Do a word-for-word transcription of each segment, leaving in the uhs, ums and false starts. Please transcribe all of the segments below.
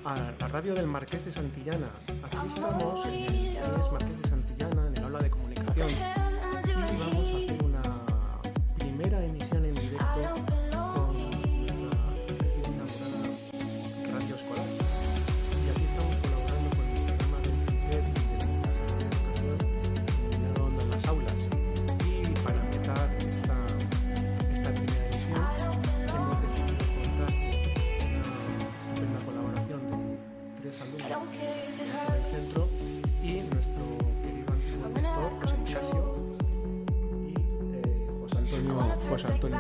a la radio del Marqués de Santillana. Aquí estamos en el Marqués Marqués de Santillana, en el aula de comunicación, y vamos a hacer una primera emisión en directo con nuestra recién inaugurada radio escolar. Y aquí estamos colaborando con el programa del CITED y de la Casa de Educación denominado Onda en las Aulas. Y para empezar esta, esta primera emisión hemos decidido contar con una colaboración de tres alumnos del centro y nuestro querido antiguo director, José Ignacio, y eh, José Antonio, José Antonio.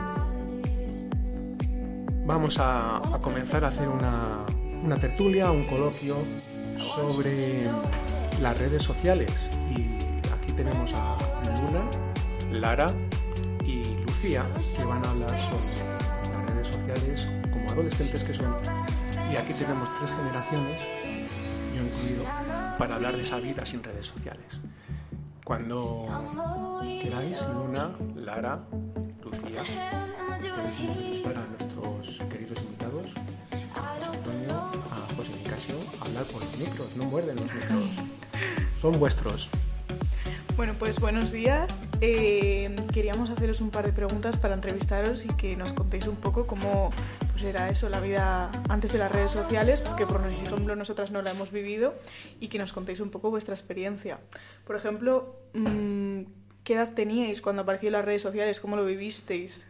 Vamos a, a comenzar a hacer una, una tertulia, un coloquio sobre las redes sociales. Y aquí tenemos a Luna, Lara y Lucía, que van a hablar sobre las redes sociales como adolescentes que son. Y aquí tenemos tres generaciones, yo incluido, para hablar de esa vida sin redes sociales. Cuando queráis, Luna, Lara, Lucía, podéis entrevistar a nuestros queridos invitados, a José Antonio, a José Nicasio, a hablar por los micros, no muerden los micros, son vuestros. Bueno, pues buenos días. Eh, queríamos haceros un par de preguntas para entrevistaros y que nos contéis un poco cómo pues, era eso, la vida antes de las redes sociales, porque por ejemplo nosotras no la hemos vivido, y que nos contéis un poco vuestra experiencia. Por ejemplo, ¿qué edad teníais cuando aparecieron las redes sociales? ¿Cómo lo vivisteis?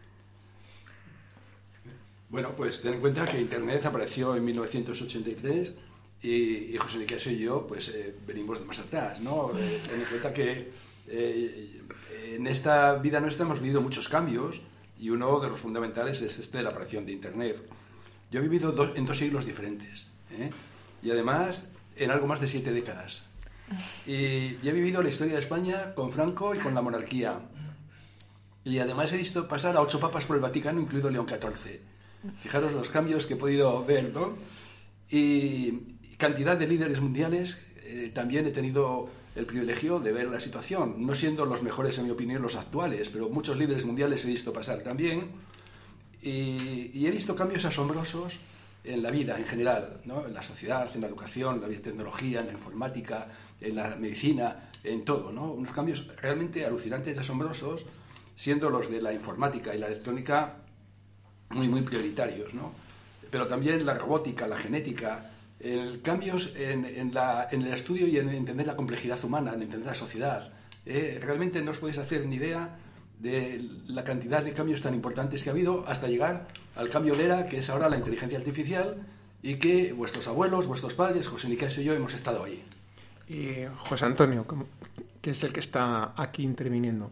Bueno, pues ten en cuenta que Internet apareció en mil novecientos ochenta y tres y, y José Nicasio y yo pues eh, venimos de más atrás, ¿no? Eh, ten en cuenta que eh, en esta vida nuestra hemos vivido muchos cambios y uno de los fundamentales es este de la aparición de Internet. Yo he vivido do, en dos siglos diferentes, ¿eh? Y además en algo más de siete décadas. Y, y he vivido la historia de España con Franco y con la monarquía. Y además he visto pasar a ocho papas por el Vaticano, incluido León catorce. Fijaros los cambios que he podido ver, ¿no? Y cantidad de líderes mundiales, eh, también he tenido el privilegio de ver la situación, no siendo los mejores, en mi opinión, los actuales, pero muchos líderes mundiales he visto pasar también. Y, y he visto cambios asombrosos en la vida en general, ¿no? En la sociedad, en la educación, en la biotecnología, en la informática, en la medicina, en todo, ¿no? Unos cambios realmente alucinantes y asombrosos, siendo los de la informática y la electrónica muy, muy prioritarios, ¿no? Pero también la robótica, la genética, el cambios en, en, la, en el estudio y en entender la complejidad humana, en entender la sociedad. Eh, realmente no os podéis hacer ni idea de la cantidad de cambios tan importantes que ha habido hasta llegar al cambio de era, que es ahora la inteligencia artificial, y que vuestros abuelos, vuestros padres, José Nicasio y yo hemos estado ahí. Y José Antonio, que es el que está aquí interviniendo,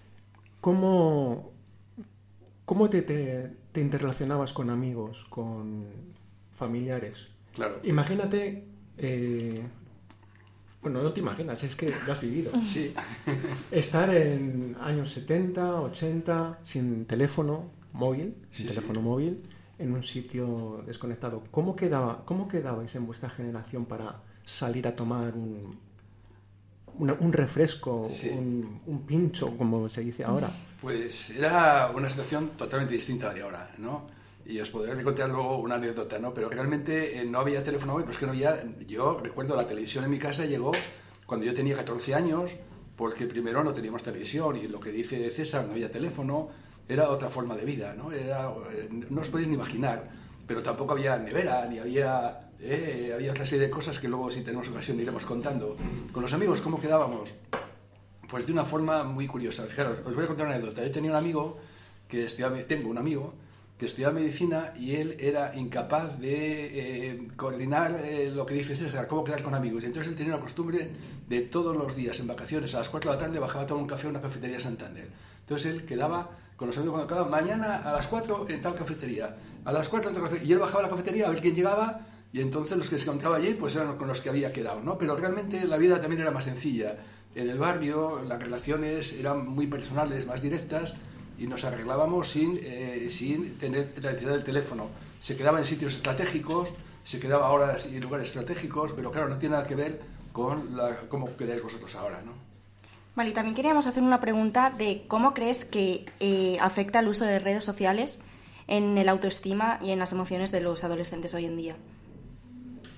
¿cómo, cómo te, te, te interrelacionabas con amigos, con familiares? Claro. Imagínate, eh, bueno, no te imaginas, es que lo has vivido. Sí. Estar en años setenta, ochenta, sin teléfono móvil, sin sí, teléfono sí. móvil, en un sitio desconectado. ¿Cómo quedaba, cómo quedabais en vuestra generación para salir a tomar un, una, un refresco, sí. un, un pincho, como se dice ahora? Pues era una situación totalmente distinta a la de ahora, ¿no? Y os podré contar luego una anécdota, ¿no? Pero realmente eh, no había teléfono móvil, pues que no había... Yo recuerdo la televisión en mi casa llegó cuando yo tenía catorce años, porque primero no teníamos televisión y lo que dice César, no había teléfono, era otra forma de vida, ¿no? Era, eh, no os podéis ni imaginar, pero tampoco había nevera, ni había... Eh, había otra serie de cosas que luego, si tenemos ocasión, iremos contando. Con los amigos, ¿cómo quedábamos? Pues de una forma muy curiosa. Fijaros, os voy a contar una anécdota. Yo tenía un amigo que estudiaba... Tengo un amigo que estudiaba medicina y él era incapaz de eh, coordinar eh, lo que dice César, cómo quedar con amigos. Y entonces él tenía una costumbre de todos los días en vacaciones, a las cuatro de la tarde, bajaba a tomar un café a una cafetería de Santander. Entonces él quedaba con los amigos cuando acababa, mañana a las cuatro en tal cafetería, a las cuatro en tal cafetería, y él bajaba a la cafetería a ver quién llegaba, y entonces los que se encontraba allí pues eran con los que había quedado, ¿no? Pero realmente la vida también era más sencilla. En el barrio las relaciones eran muy personales, más directas, y nos arreglábamos sin, eh, sin tener la necesidad del teléfono. Se quedaba en sitios estratégicos, se quedaba ahora en lugares estratégicos, pero claro, no tiene nada que ver con la, cómo quedáis vosotros ahora, ¿no? Vale, y también queríamos hacer una pregunta de cómo crees que eh, afecta el uso de redes sociales en el autoestima y en las emociones de los adolescentes hoy en día.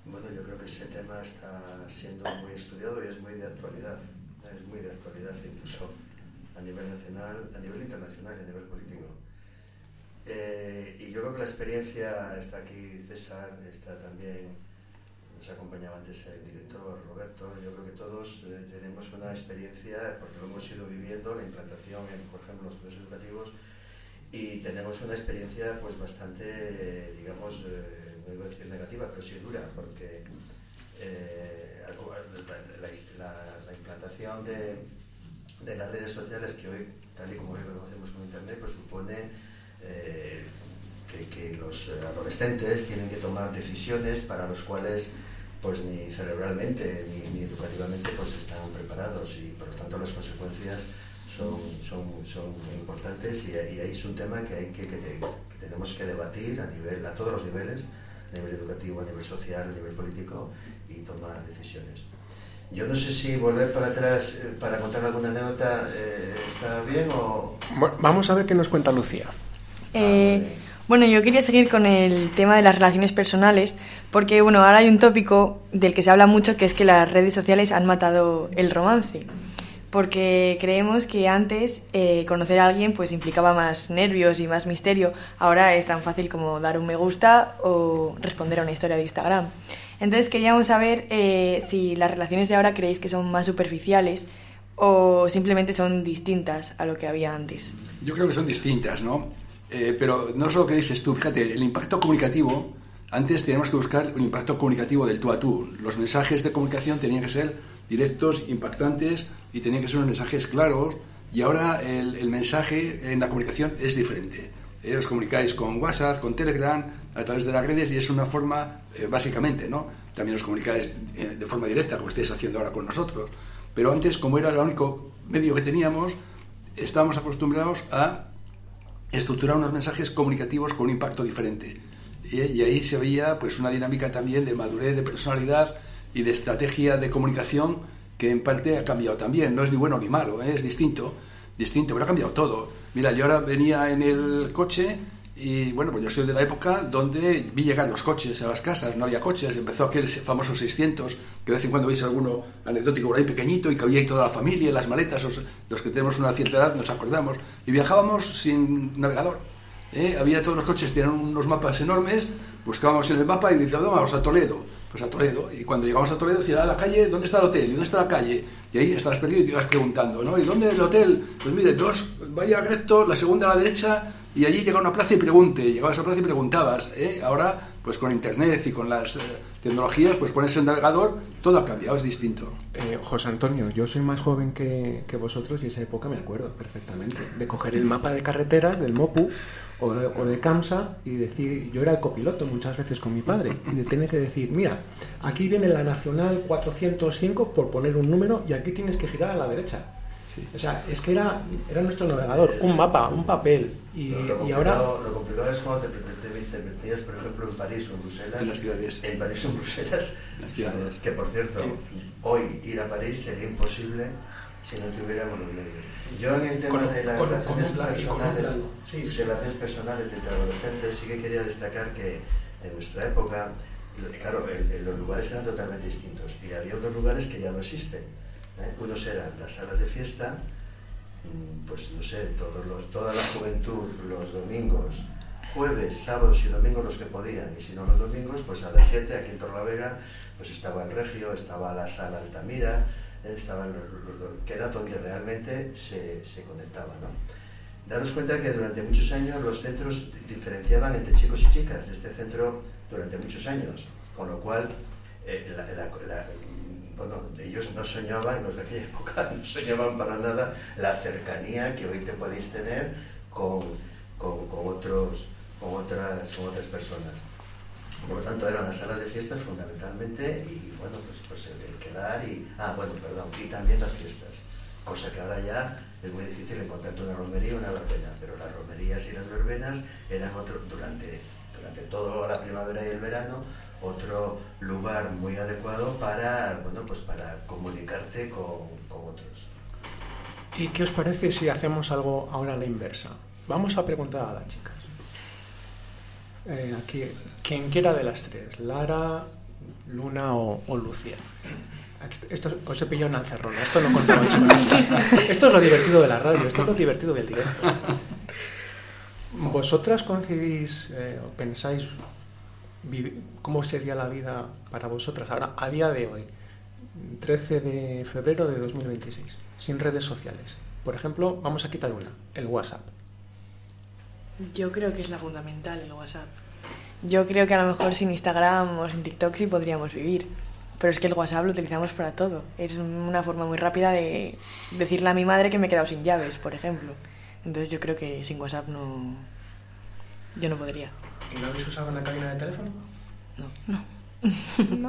Bueno, yo creo que ese tema está siendo muy estudiado y es muy de actualidad, es muy de actualidad incluso a nivel nacional, a nivel internacional y a nivel político. Eh, y yo creo que la experiencia, está aquí César, está también, nos acompañaba antes el director Roberto, yo creo que todos eh, tenemos una experiencia, porque lo hemos ido viviendo, la implantación, en, por ejemplo, en los procesos educativos, y tenemos una experiencia pues bastante, eh, digamos, eh, no iba a decir negativa, pero sí dura, porque eh, la, la, la implantación de, de las redes sociales, que hoy, tal y como hoy lo conocemos con Internet, pues supone eh, que, que los adolescentes tienen que tomar decisiones para los cuales pues ni cerebralmente ni, ni educativamente pues están preparados, y por lo tanto las consecuencias son, son, son muy importantes, y, y ahí es un tema que, hay que, que, que tenemos que debatir a, nivel, a todos los niveles, a nivel educativo, a nivel social, a nivel político, y tomar decisiones. Yo no sé si volver para atrás eh, para contar alguna anécdota eh, está bien o... Bueno, vamos a ver qué nos cuenta Lucía. Eh, bueno, yo quería seguir con el tema de las relaciones personales, porque bueno, ahora hay un tópico del que se habla mucho, que es que las redes sociales han matado el romance. Porque creemos que antes eh, conocer a alguien pues implicaba más nervios y más misterio. Ahora es tan fácil como dar un me gusta o responder a una historia de Instagram. Entonces queríamos saber eh, si las relaciones de ahora creéis que son más superficiales o simplemente son distintas a lo que había antes. Yo creo que son distintas, ¿no? Eh, pero no es lo que dices tú. Fíjate, el impacto comunicativo, antes teníamos que buscar un impacto comunicativo del tú a tú. Los mensajes de comunicación tenían que ser directos, impactantes, y tenían que ser unos mensajes claros, y ahora el, el mensaje en la comunicación es diferente. Eh, os comunicáis con WhatsApp, con Telegram, a través de las redes, y es una forma, eh, básicamente, ¿no? También os comunicáis eh, de forma directa, como estáis haciendo ahora con nosotros. Pero antes, como era el único medio que teníamos, estábamos acostumbrados a estructurar unos mensajes comunicativos con un impacto diferente. Y, y ahí se veía pues una dinámica también de madurez, de personalidad y de estrategia de comunicación, que en parte ha cambiado también. No es ni bueno ni malo, ¿eh? Es distinto, distinto, pero ha cambiado todo. Mira, yo ahora venía en el coche y, bueno, pues yo soy de la época donde vi llegar los coches a las casas, no había coches, empezó aquel famoso seiscientos, que de vez en cuando veis alguno anecdótico por ahí pequeñito, y que había ahí toda la familia, las maletas, los, los que tenemos una cierta edad nos acordamos, y viajábamos sin navegador. ¿eh? Había todos los coches, tenían unos mapas enormes, buscábamos en el mapa y decíamos, vamos a Toledo. Pues a Toledo, y cuando llegamos a Toledo decía, a la calle, ¿dónde está el hotel? ¿Y dónde está la calle? Y ahí estabas perdido y te ibas preguntando, ¿no? ¿Y dónde el hotel? Pues mire, dos, vaya recto, la segunda a la derecha, y allí llega una plaza y pregunte, llegabas a la plaza y preguntabas, ¿eh? Ahora, pues con internet y con las eh, tecnologías, pues pones el navegador, todo ha cambiado, es distinto. Eh, José Antonio, yo soy más joven que, que vosotros, y esa época me acuerdo perfectamente de coger el mapa de carreteras del MOPU o de, o de CAMSA y decir, yo era el copiloto muchas veces con mi padre, y de tener que decir, mira, aquí viene la Nacional cuatrocientos cinco, por poner un número, y aquí tienes que girar a la derecha. Sí. O sea, es que era, era nuestro navegador, un mapa, un papel, y, lo, y ahora... Lo complicado es cuando te, te, te, te metías, por ejemplo, en París o en Bruselas. En las ciudades. En París o en Bruselas. Que, por cierto, sí. Hoy ir a París sería imposible si no tuviéramos los medios. Yo en el tema con, de las con, relaciones con personales, sí, sí. relaciones personales entre adolescentes, sí que quería destacar que en nuestra época, claro, el, el, los lugares eran totalmente distintos, y había otros lugares que ya no existen. ¿eh? Unos eran las salas de fiesta, pues no sé, todos los, toda la juventud los domingos, jueves, sábados y domingos los que podían, y si no los domingos, pues a las siete aquí en Torrelavega pues estaba el Regio, estaba la sala Altamira, estaban los, los, los, que era donde realmente se, se conectaba, ¿no? Daros cuenta que durante muchos años los centros diferenciaban entre chicos y chicas de este centro durante muchos años, con lo cual eh, la, la, la, bueno, ellos no soñaban, los de aquella época no soñaban para nada la cercanía que hoy te podéis tener con, con, con, otros, con, otras, con otras personas. Por lo tanto, eran las salas de fiestas fundamentalmente, y bueno, pues, pues el, el quedar y... Ah, bueno, perdón, y también las fiestas, cosa que ahora ya es muy difícil encontrarte una romería o una verbena, pero las romerías y las verbenas eran otro, durante, durante toda la primavera y el verano, otro lugar muy adecuado para, bueno, pues para comunicarte con, con otros. ¿Y qué os parece si hacemos algo ahora a la inversa? Vamos a preguntar a las chicas. Eh, aquí, quien quiera de las tres, Lara, Luna o, o Lucía. Esto os he pillado en Alcerrona, esto no contaba mucho. Esto es lo divertido de la radio, esto es lo divertido del directo. ¿Vosotras concebís eh, o pensáis cómo sería la vida para vosotras ahora, a día de hoy, trece de febrero de dos mil veintiséis, sin redes sociales? Por ejemplo, vamos a quitar una, el WhatsApp. Yo creo que es la fundamental, el WhatsApp. Yo creo que a lo mejor sin Instagram o sin TikTok sí podríamos vivir. Pero es que el WhatsApp lo utilizamos para todo. Es una forma muy rápida de decirle a mi madre que me he quedado sin llaves, por ejemplo. Entonces yo creo que sin WhatsApp no... yo no podría. ¿Y no habéis usado una cabina de teléfono? No. No. No.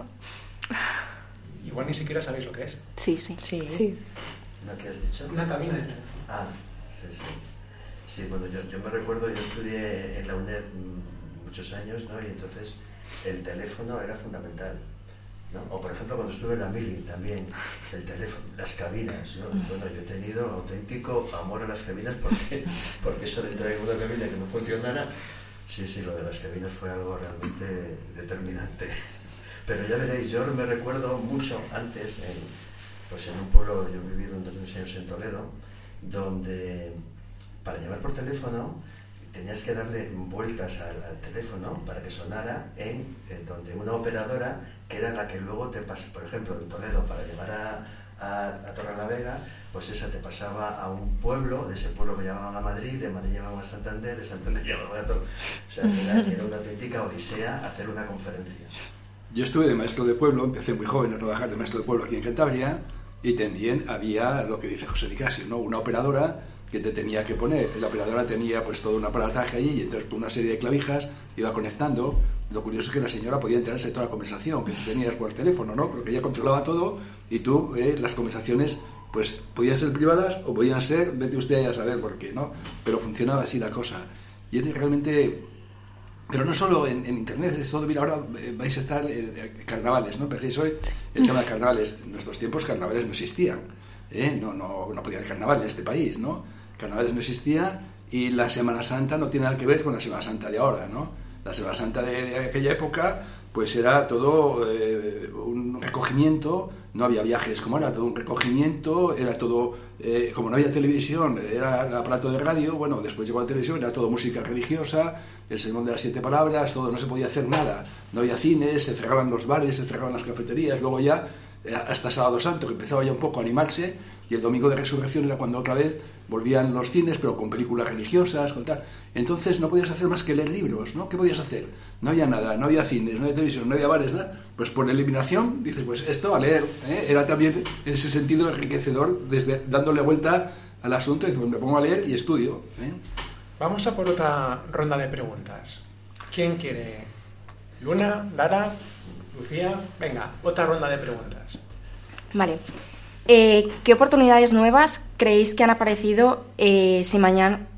Igual ni siquiera sabéis lo que es. Sí, sí. Sí. Sí. ¿Lo que has dicho? Una cabina de teléfono. Ah, sí, sí. Sí, bueno, yo, yo me recuerdo, yo estudié en la UNED muchos años, ¿no? Y entonces el teléfono era fundamental, ¿no? O por ejemplo cuando estuve en la Mili también, el teléfono, las cabinas, ¿no? Bueno, yo he tenido auténtico amor a las cabinas porque, porque eso de entrar en una cabina que no funcionara, sí, sí, lo de las cabinas fue algo realmente determinante. Pero ya veréis, yo me recuerdo mucho antes, en, pues en un pueblo, yo he vivido unos años en Toledo, donde para llamar por teléfono tenías que darle vueltas al, al teléfono para que sonara en, en donde una operadora, que era la que luego te pasa, por ejemplo, en Toledo, para llevar a, a, a Torrelavega, pues esa te pasaba a un pueblo, de ese pueblo que llamaban a Madrid, de Madrid llamaban a Santander, de Santander llamaban a Tor... O sea, era, era una auténtica odisea hacer una conferencia. Yo estuve de maestro de pueblo, empecé muy joven a trabajar de maestro de pueblo aquí en Cantabria, y también había lo que dice José Nicasio, ¿no? Una operadora que te tenía que poner. La operadora tenía pues todo un aparataje allí y entonces por una serie de clavijas iba conectando. Lo curioso es que la señora podía enterarse de toda la conversación que tú tenías por teléfono, ¿no? Porque ella controlaba todo y tú, eh, las conversaciones, pues podían ser privadas o podían ser, vete usted a saber por qué, ¿no? Pero funcionaba así la cosa. Y es realmente... Pero no solo en, en internet, es todo, mira, ahora eh, vais a estar en eh, carnavales, ¿no? Empecéis hoy el tema de carnavales. En nuestros tiempos carnavales no existían, ¿eh? No, no, no podía haber carnaval en este país, ¿no? Carnavales no existía y la Semana Santa no tiene nada que ver con la Semana Santa de ahora, ¿no? La Semana Santa de, de aquella época pues era todo eh, un recogimiento, no había viajes como ahora, todo un recogimiento, era todo, eh, como no había televisión, era el aparato de radio, bueno, después llegó la televisión, era todo música religiosa, el sermón de las siete palabras, todo, no se podía hacer nada, no había cines, se cerraban los bares, se cerraban las cafeterías, luego ya, eh, hasta Sábado Santo, que empezaba ya un poco a animarse, y el domingo de Resurrección era cuando otra vez volvían los cines, pero con películas religiosas, con tal. Entonces no podías hacer más que leer libros, ¿no? ¿Qué podías hacer? No había nada, no había cines, no había televisión, no había bares, nada. Pues por eliminación, dices, pues esto a leer, ¿eh? Era también en ese sentido enriquecedor, desde dándole vuelta al asunto, y dices, pues me pongo a leer y estudio, ¿eh? Vamos a por otra ronda de preguntas. ¿Quién quiere? Luna, Lara, Lucía, venga, otra ronda de preguntas. Vale. Eh, ¿Qué oportunidades nuevas creéis que han aparecido eh, si mañana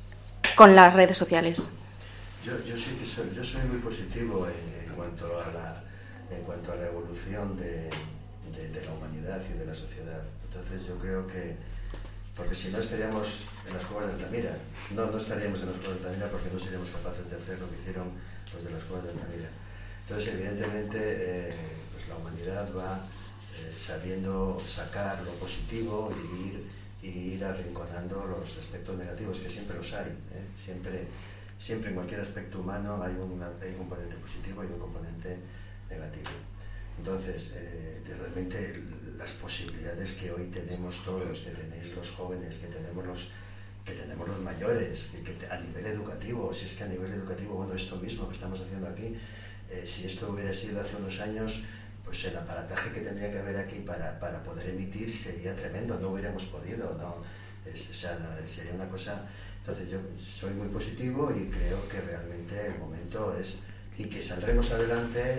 con las redes sociales? Yo, yo sí que soy, yo soy muy positivo en, en cuanto a la en cuanto a la evolución de, de, de la humanidad y de la sociedad. Entonces yo creo que, porque si no estaríamos en las cuevas de Altamira, no, no estaríamos en las cuevas de Altamira porque no seríamos capaces de hacer lo que hicieron los de las cuevas de Altamira. Entonces evidentemente eh, pues la humanidad va eh, sabiendo sacar lo positivo y ir, y ir arrinconando los aspectos negativos, que siempre los hay, ¿eh? siempre, siempre en cualquier aspecto humano hay, una, hay un componente positivo y un componente negativo. Entonces, eh, realmente las posibilidades que hoy tenemos todos, que tenéis los jóvenes, que tenemos los, que tenemos los mayores, que, que a nivel educativo, si es que a nivel educativo, bueno, esto mismo que estamos haciendo aquí, eh, si esto hubiera sido hace unos años, pues el aparataje que tendría que haber aquí para, para poder emitir sería tremendo, no hubiéramos podido, ¿no? Es, o sea, no, sería una cosa... Entonces yo soy muy positivo y creo que realmente el momento es, y que saldremos adelante